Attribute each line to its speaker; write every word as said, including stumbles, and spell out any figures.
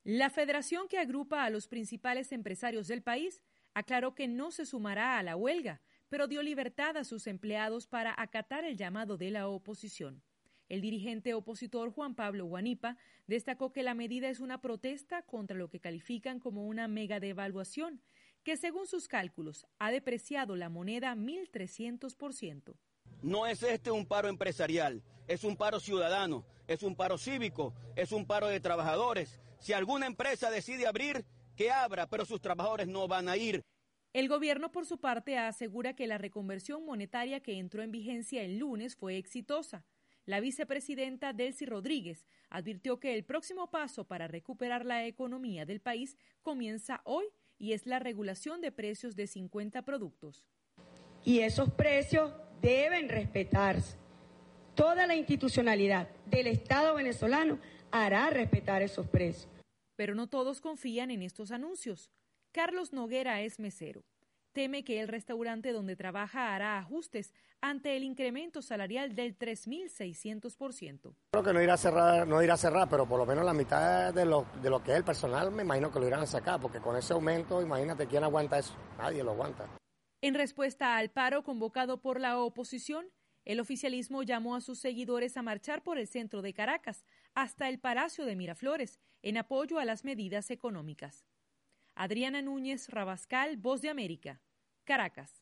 Speaker 1: La federación, que agrupa a los principales empresarios del país, aclaró que no se sumará a la huelga, pero dio libertad a sus empleados para acatar el llamado de la oposición. El dirigente opositor Juan Pablo Guanipa destacó que la medida es una protesta contra lo que califican como una mega devaluación, que según sus cálculos ha depreciado la moneda mil trescientos por ciento.
Speaker 2: No es este un paro empresarial, es un paro ciudadano, es un paro cívico, es un paro de trabajadores. Si alguna empresa decide abrir, que abra, pero sus trabajadores no van a ir.
Speaker 1: El gobierno, por su parte, asegura que la reconversión monetaria que entró en vigencia el lunes fue exitosa. La vicepresidenta Delcy Rodríguez advirtió que el próximo paso para recuperar la economía del país comienza hoy y es la regulación de precios de cincuenta productos.
Speaker 3: Y esos precios deben respetarse. Toda la institucionalidad del Estado venezolano hará respetar esos precios.
Speaker 1: Pero no todos confían en estos anuncios. Carlos Noguera es mesero. Teme que el restaurante donde trabaja hará ajustes ante el incremento salarial del tres mil seiscientos por ciento.
Speaker 4: Creo que no irá a cerrar, no irá a cerrar, pero por lo menos la mitad de lo, de lo que es el personal me imagino que lo irán a sacar, porque con ese aumento, imagínate, ¿quién aguanta eso? Nadie lo aguanta.
Speaker 1: En respuesta al paro convocado por la oposición, el oficialismo llamó a sus seguidores a marchar por el centro de Caracas hasta el Palacio de Miraflores en apoyo a las medidas económicas. Adriana Núñez Rabascal, Voz de América, Caracas.